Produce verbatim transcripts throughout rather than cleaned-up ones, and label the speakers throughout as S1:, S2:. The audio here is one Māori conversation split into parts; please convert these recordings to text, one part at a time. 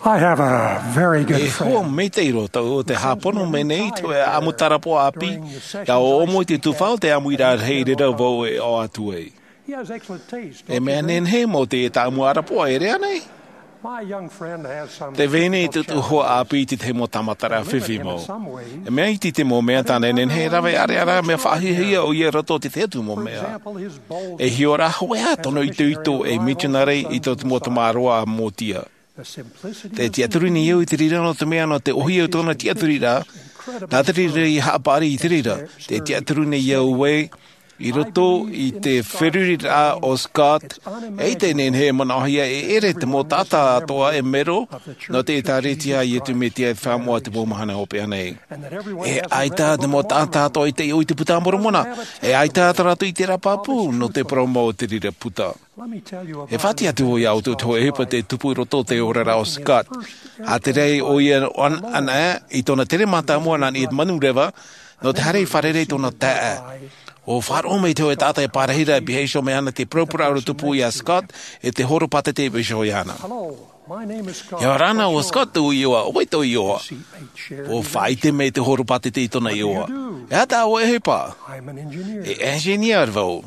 S1: I have a very good
S2: E ho
S1: friend.
S2: me te iro tau o te hapono me nei tu e amutarapo api. Ka o omo te tufau te amuira hei rira vau e o atu e.
S1: He has excellent taste.
S2: E
S1: don't
S2: mea
S1: you
S2: nen
S1: think?
S2: he mo te ta amuarapo e rea nei.
S1: My young friend has some
S2: Te vene i
S1: difficult
S2: tutu hoa
S1: challenges
S2: api ti te mo tamatara
S1: that limit
S2: whiwhi
S1: him
S2: mo.
S1: in some ways.
S2: E mea i ti te mo mea tane nen he rawe are ara mea whahihia o ia roto te tetu mo
S1: For
S2: mea.
S1: example, his bold,
S2: E hiora hoa tono i tuito e missionary i to mo tamaroa mo tia.
S1: the simplicity
S2: Te
S1: of
S2: tiaturi ni iau i te rira no te mea no te ohi au tona tiaturi rā. Tā te rira i haapari i te rira. Te tiaturi ni iau wei. I roto i te whiruri rā o Scott. E te nen he manahia e ere te mo tata atoa e mero. No te tāretia i e tu me tia e whamua te pōmahana o pia nei.
S1: and that everyone
S2: E
S1: has a
S2: aita te mo tata atoa i te ioi te puta moromona. E aita ataratu i te rapapu no te promo o te rira puta.
S1: Let me tell you about
S2: E whati atu o iau tu to e hepa te tupu i roto te ora rao Scott. A te rei o ia on ana i tona tere mata mua nan i e manu rewa. No te hare i wharere i tona taa. O wharo me te o e tata e parahira e biheisho me ana te propura aro tupu i a Scott e te horo pate te bisho i ana.
S1: Hello, my name is Scott.
S2: E rana o Scott tu i oa, o weito i oa.
S1: Seatmate shared
S2: O
S1: in
S2: whaite me te horo pate te i tona i oa. E ata o e hepa.
S1: I'm an engineer.
S2: E engineer vau.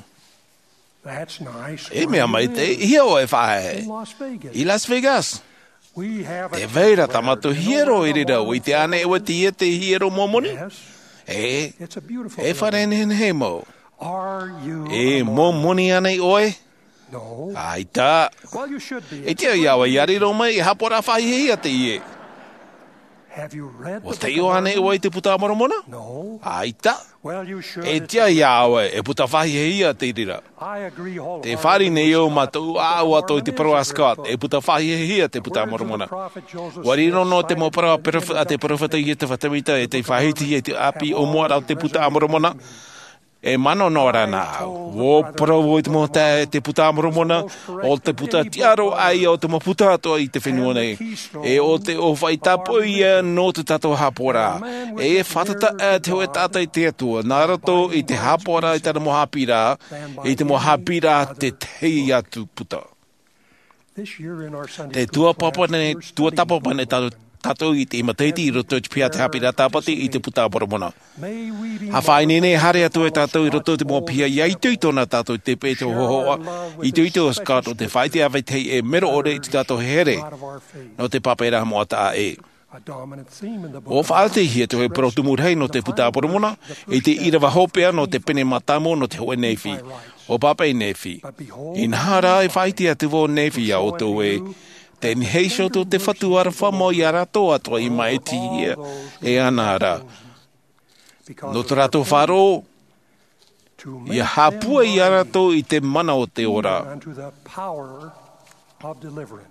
S1: That's nice.
S2: E mea mai te hia o e whae.
S1: In Las Vegas.
S2: I Las Vegas.
S1: We have
S2: Te
S1: a
S2: veira tamatu hiero i rira. Ui te ane e wa te ia te hiero momoni.
S1: Yes,
S2: E,
S1: it's a beautiful
S2: e whare nen he mo.
S1: Are you
S2: E
S1: a
S2: momoni ane oe.
S1: No.
S2: Ai tā.
S1: Well, you should be.
S2: E te iawa i ari roma i hapora whai hei a te ie.
S1: Have you read
S2: O
S1: the
S2: te
S1: book
S2: io
S1: of
S2: ane
S1: Mormon?
S2: oe te puta moromona?
S1: No.
S2: Ai tā.
S1: Well, you should.
S2: E
S1: It's-
S2: tia iawa e puta whai hei a te rira.
S1: I agree
S2: Te
S1: wholeheartedly.
S2: whari nei o
S1: with Scott.
S2: matu a o ato i te
S1: Mormon
S2: paroa
S1: is a great
S2: Scott.
S1: book.
S2: E puta whai hei a te puta
S1: Words of the
S2: moromona.
S1: prophet Joseph
S2: Warino no
S1: Smith
S2: te mo
S1: cited
S2: paroa
S1: in the
S2: a te profeta i te whatamita e te whahiti e te api o moa rau te puta moromona. E mano no rana. Wo pro o te mo te te puta moromona. O te puta tiaro ai o te mo puta atoa i te whenua nei. E o te o whai tapo ia no te tato hapora. E e whatata e te hoe tata i te atua. Nā rato i te hapora i tana mo hapira. I te mo hapira te tei atu puta.
S1: This year in our Sunday
S2: Te
S1: school
S2: tua papa
S1: class,
S2: ne,
S1: we're
S2: tua
S1: studying
S2: tapo pane tato, tato i te imateiti i roto i te pia te hapira tapati i te puta moromona.
S1: May we be
S2: Ha whai nene hare atu e tātou i roto te mō pia i tui tōna tātou i te pēto hohoa. I tui tō Scott o te whaite awe tei e mero ore i te tātou here.
S1: God of our faith.
S2: No te papera mo ata e.
S1: A dominant theme in the book
S2: O
S1: of
S2: whaate hia te hoi protumur hei no te puta poromona. I te irawa hopea no te pene matamo no te hoe nefi. O papai nefi. I nahara e whaite atu o nefi a o tō e. Te niheisho tō te whatuara whamo i arato atoa i mai ti hia. E anara.
S1: because
S2: No
S1: of
S2: te rato wharo.
S1: to
S2: Ia
S1: make
S2: hapua i
S1: them
S2: arato i te mana o te
S1: mighty
S2: ora.
S1: unto the power of deliverance.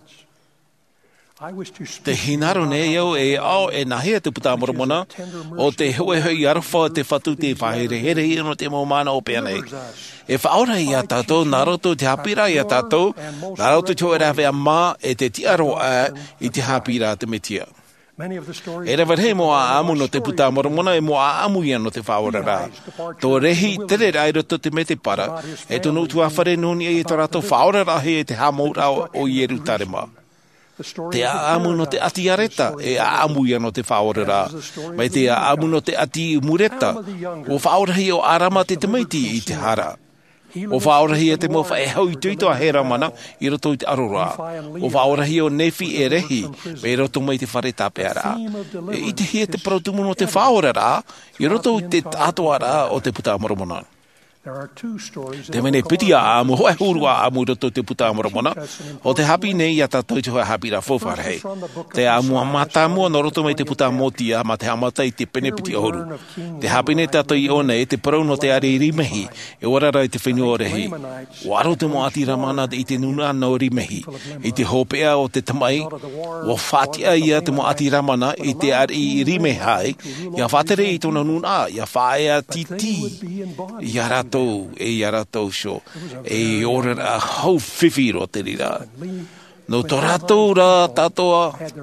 S1: I wish to
S2: Te
S1: speak
S2: hinaro nei au e ao e nahea te puta moromona. O te hoe hui arawha te whatu te whahere here i no te mō mana o pia nei. E whaora i a tātou, nā roto te hapira i a tātou, nā roto te hoe rāwea mā e te tiaro a i te hapira te metia.
S1: Many of the stories
S2: E rewa rei mo a amu no te puta moromona e mo a amu ia no te whaora rā. Tō rehi tere rai roto te me te para, e tono tu awhare nuni e te rato whaora rahi e te hamoura o Ieru Tarema.
S1: the story
S2: Te
S1: of the
S2: aamu no te
S1: paradise,
S2: ati areta, e aamu ia no te whaore rā. Mai te aamu no te ati mureta, o whaorahi o arama te tamaiti i te hara. O whaorahi e te mo whae hau i tuito a hera mana i roto i te arora. O whaorahi o nefi e rehi, me roto mai te whare tāpea rā. E i te hia te protumu no te whaore rā, i roto i te tātoa rā o te puta moromona.
S1: there are two stories in
S2: Te
S1: the
S2: mene
S1: book of
S2: piti a
S1: Mormon
S2: amu, hoe huru a amu roto te puta moromona. O te hapi nei a tātou te hoe hapi ra whowhare hei. Te amu a mata mua no roto mai te puta motia ma te amata i te pene piti oru. Te hapi nei tātou i one e te parau no te are i rimehi, e warara i te whenua rehi. O aro te mo ati ramana i te nuna no rimehi, i te hopea o te tamai, o whatia ia te mo ati ramana i te are i rimehai, ia whatere i tona nuna, ia whaea titi, ia rato e ia ratou sho e ora a hau whiwhi ro te rira. No tō ratou rā tātoa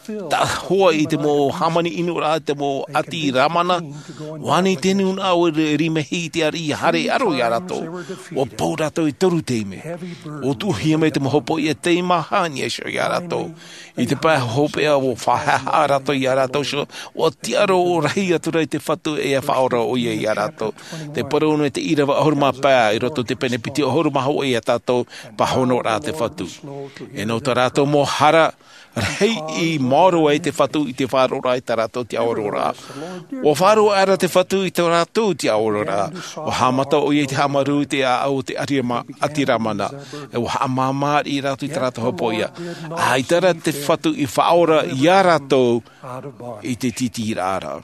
S2: ta hoa i te mo hamani inu rā te mo ati ramana wani tenu na o rimehi te ari hare aro i arato o pou rato i toru teime o tu hia me te mo hopo i e te mahani e sho i arato i te pai hopea o whahaha rato i arato sho o tiaro o rahi atura i te whatu e a whaora o i e arato te porono e te irawa ahuruma pā i roto te penepiti o ahuruma ho e a tato pahono rā te whatu e no ta rato mo hara rei i moro e te whatu i te wharora i ta rato te aurora. O wharo ara te whatu i te rato te aurora. O hamata o i te hamaru te a au te atiramana. E o hamamar i rato i te rato hopoia. A i tara te whatu i whaora i a rato i te titi rara.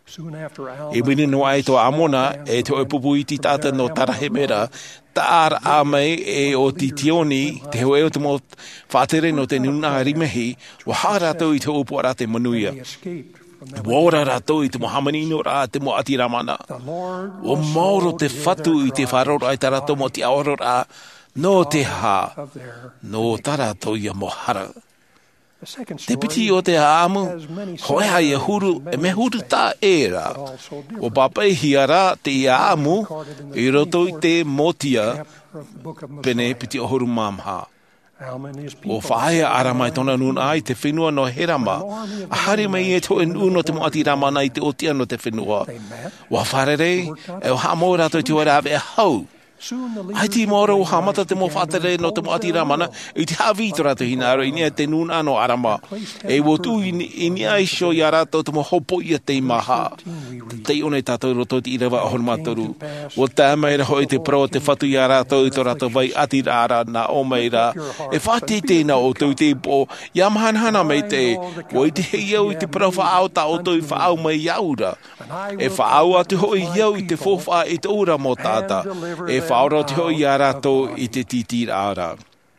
S2: E mini no ai to amona e te oipupu i ti tata no tarahemera taar a mai e o ti tioni te hoe o te mo whātere no te nuna rimehi wa hārato i te upu ara te manuia. Wōra rato i te mohamanino rā te mo atiramana. O mauro te whatu i te wharora i tarato mo te aurora no te hā no tarato i a mohara. Te piti o te aamu, hoe hai e huru, e me huru tā era. O papai hiara te aamu, i roto i te motia, pene piti o huru mamha. O whaia aramai tona nuna ai te whenua no herama. A hari mai e to en uno te moati ramana i te otia no te whenua. Wa wharere, e o hamo rato i te wara ave e hau. Ai ti mora o hamata te mo whatere no te moati ramana i te hawi to rato hina aro i nia te nuna no arama. E wo tu i nia i sho i arato te mo hopo i a te maha. Te one tātou roto te irawa ahon matoru. O tā meira hoi te pro te whatu i arato i to rato vai ati rara na o meira. E whati tēnā o tau te po ia mahanhana mei te. O i te hei au i te pro whaau ta o tau i whaau mai iaura. E whaau atu hoi iau i te whowha i te ura mo tāta. E whaora te hoi a rato i te titi rara.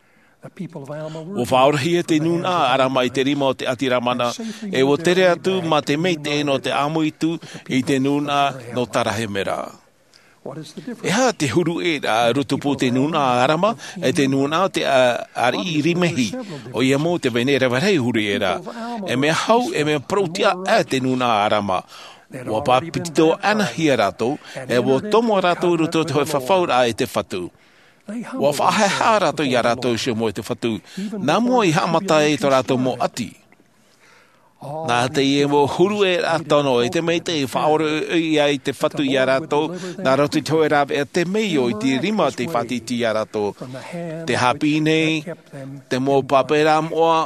S2: O whaorahia te nuna arama i te rima o te atiramana e o tere atu ma te meite no te amuitu i te nuna no tarahemera. E ha te huru e a rutupu te nuna arama e te nuna te ari i rimehi o ia mo te venera varei huri era. E me hau e me protia e te nuna arama. Wa papito ana hia rato e wo tomo rato ruto te hoi whawhaura e te whatu. Wa whaheha rato i a rato si mo te whatu. Nā mua i hamata e to rato mo ati. Nā te e mo huru e ratono e te mei te i whaoro i a i te whatu i a rato. Nā roto i toe rawe e te mei o i te rima te whatiti i a rato. Te hapi nei, te mo papera moa,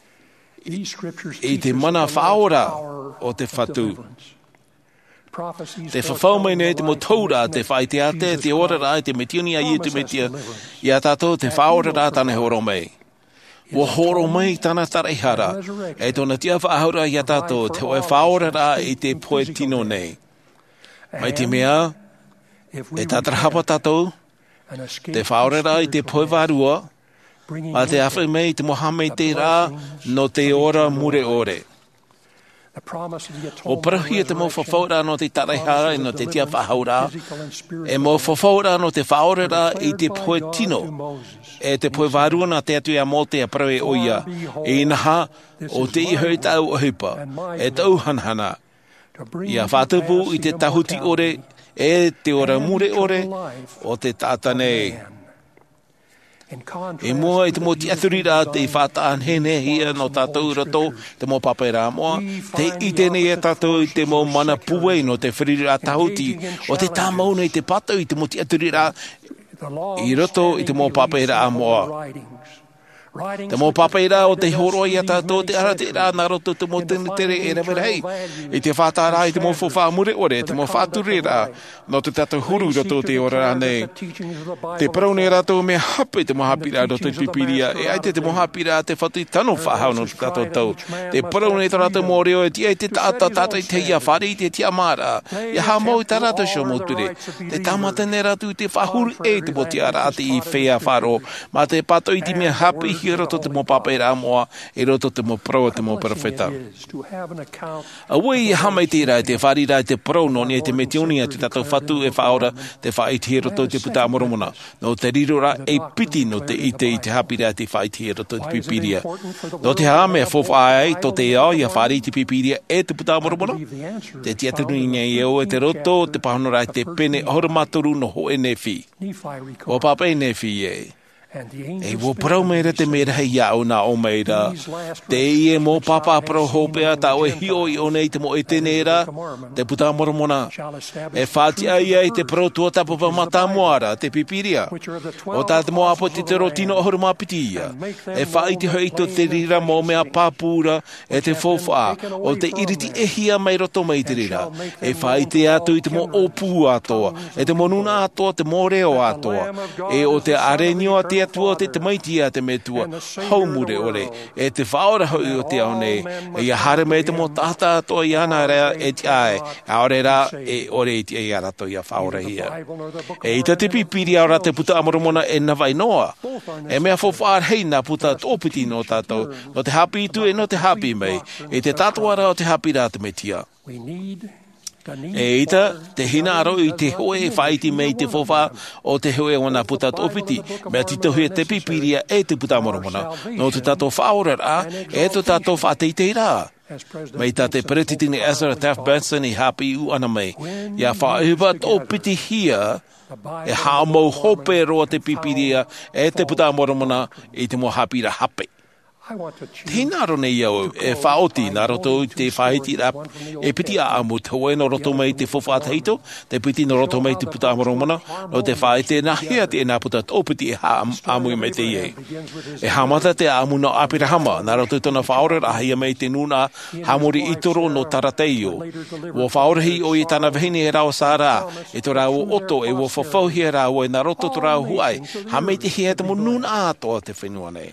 S2: i te mana whaora o te whatu. Te whawhau mai nei te mo taura te whai te ate, te ora rā, te metioni a i te metia, i a tātou te whaora rā tane horo mai. Wa horo mai tana tarehara, e tona tia whaahura i a tātou, te oe whaora rā i te poe tino nei. Mai te mea, e tātarahapa tātou, te whaora rā i te poe varua, ma te awhi mai te mohamei te rā, no te ora mure ore. O parahia te mo whawhaura no te tarehara e no te tia whahaura, e mo whawhaura no te whaorera i te poe tino, e te poe varua na te atu a mo te a parawe oia, e inaha o te i hoi tau o hipa, e tau hanhana. Ia whatupu i te tahuti ore, e te ora mure ore, o te tātanei. E mua i te mo ti aturira te i whataan hene hia no tātou rato, te mo papera moa, te i tene e tātou i te mo mana puwe no te whirira tahuti, o te tāmauna i te pato i te mo ti aturira i rato i te mo papera moa. Te mo papeira o te horo i a tātou te ara te rā nā roto te mo tene tere e rewe rei. I te whātara i te mo whawha mure ore, te mo whāture rā, no te tātou huru roto te ora rā nei. Te paraune rato me hape te mo hapira roto te pipiria, e ai te te mo hapira te whatu i tano whahau no te tātou tau. Te paraune te rato mo reo e tia i te tātou tātou i te ia whare i te tia mara. Ia ha mau i tā rato sio mo ture. Te tamata ne rato i te whahuru e te mo tia rāti i whea wharo, ma te pato i te mea hape ki roto te mo papera moa, e roto te mo pro te mo perfeta. A wei hamai te rai, te whari rai te pro no ni e te metiunia te tato whatu e whaora te whaiti roto te puta moromona. No te rirora e piti no te ite i te hapi rai te whaiti roto te pipiria. No te hame a fofa ai, to te ao ia whari te pipiria e te puta moromona. Te tiatunu i eo e te roto, te pahonorai te pene horamatoru no ho e nefi. O papa e nefi e. E wo prau meira te meira hei au na o meira. Te i e mo papa pro hopea ta o e hio i o nei te mo e tenera, te puta moromona. E whati ai ai te pro tua tapo pa mata moara, te pipiria. O ta te mo apo te te rotino o horo mapitia. E whai te hoi to te rira mo mea papura e te fofa. O te iriti e hia mai roto mai te rira. E whai te atu i te mo opu atoa. E te monuna atoa, te mo reo atoa. E o te arenio a te tua te te maitia te metua haumure ore e te whaora hoi o te aone e ia hare me te mo tata toa i ana rea e te ae a ore ra e ore i te ia rato ia whaora hia e i te pipiri aura te puta amoromona e na vai noa e mea fofar hei na puta tōpiti no tātou no te hapi tu e no te hapi mei e te tatuara o te hapi rā te metia e ita, te hina aro i te hoe e whaiti mei te fofa o te hoe o na puta tōpiti. Mea tito hui te pipiria e te puta moromona. No te tato whaora rā, e te tato whaatei te rā. Mei ta te peretitini Ezra Taft Benson i hapi u ana mei. Ia whaewa tōpiti hia e hao hope roa te pipiria e te puta moromona i te mo hapi ra hape. Tēnā rone iau e whaoti nā roto te whahiti rap e piti a amu te hoe no roto mai te fofa teito, te piti no roto mai te puta amoromona, no te whaite nā hea te nā puta tōpiti e ha amu i me te iei. E hamata te amu no apirahama, nā roto tona whaore rahia mai te nuna hamori itoro no tarateio. Wo whaorehi o i tana vahine e rao sāra, e to rao oto e wo whawhauhi e rao e nā roto to rao huai, ha mei te hea te mo nuna atoa te whenua nei.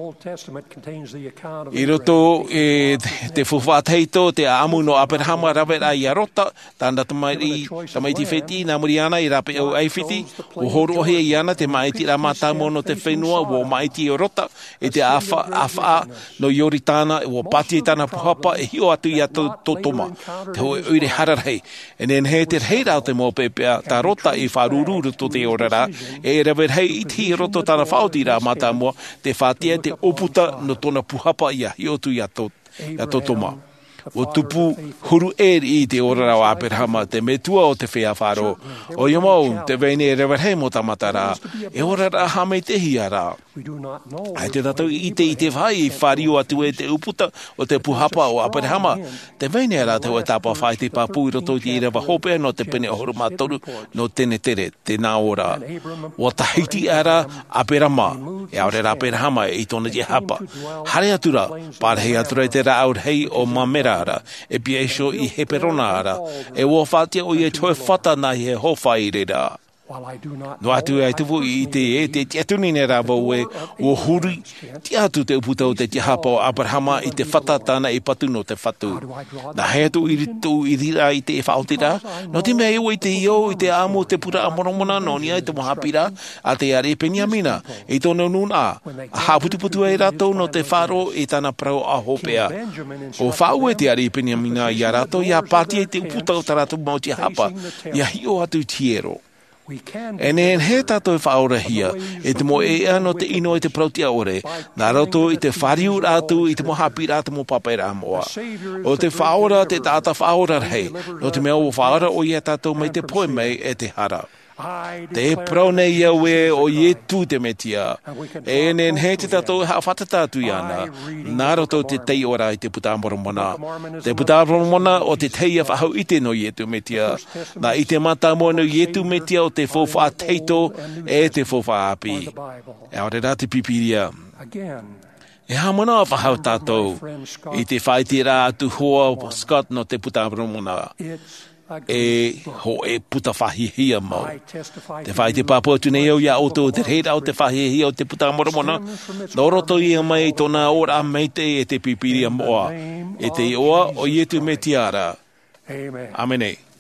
S2: I roto e te fuwhateito te amu no Aperahama rawera i a rota, tanda tamaiti tamaiti wheti nā muri ana i rape au aifiti, o horo ohe i ana te maiti rā mātamo no te whenua, o maiti o rota, e te awha, awha no iori tāna, o pati tāna puhapa, e hio atu i a totoma, te hoe uire hararhei, e nen he te rei rau te mō pepea, tā rota i wharururu to te orara, e rawerhei i ti roto tāna whaoti rā mātamo, te whati te oputa no tona puhapa ia i otu ia to ia totoma. O tupu huru eri i te orara o Aperahama, te metua o te whea wharo. O iamau, te veine e rewarhei mo tamata rā, e orara hamei te hia rā. Ai te tatou i te i te whai i whario atu e te uputa o te puhapa o Aperahama. Te veine rā te hoa tāpua whai te papu i roto i rewa hopea no te pene ohoro mātoru no tene tere, te nā ora. O tahiti ara Aperahama, e aure rā Aperahama e i tona je hapa. Hare atura, pārhei atura i te rā aurhei o mamera ara, e piesho i heperona ara, e wo whatia o i e toe whata na i he howha i rera. No atu ai tupu i te e te tiatuni ne rā wau e o huri ti atu te uputa o te tihapa o Aperahama i te whata tāna i patu no te whatu. Na hea tu i ritu i rira i te whaotira, no te mea iwa i te io i te amo te pura amoromona no ni ai te mohapira a te are peniamina i tōna nuna. A haputuputu e rato no te wharo i tāna prau a hopea. O whau e te are peniamina i a rato i a pāti e te uputa o taratu mau te hapa i a hio atu tiero. E ne en he tātou whaora hia, e te mo e ano te ino i te prautia ore, nā roto i te whariu rātu i te mohapi rātu mo papai rā moa. O te whaora te tāta whaora rei, no te mea o whaora o ia tātou mai te poe mei e te hara. Te prau nei ia we o ie tū te metia. E nen he te tātou ha whatatātu i ana. Nā roto te tei ora i te puta amoromona. Te puta amoromona o te tei a whahau ite no ie tū metia. Nā i te mata mo no ie tū metia o te fōwha teito e te fōwha api. E aore rā te pipiria. E hamana a whahau tātou i te whaiti rā atu hoa Scott no te puta amoromona. E ho e puta whahihia mau. Te whai te pāpua tunei au ia auto te reira o te whahihia o te puta amoromona. Nō roto ia mai tōna ora meite e te pipiria moa. E te oa o ietu me tiara. Amen.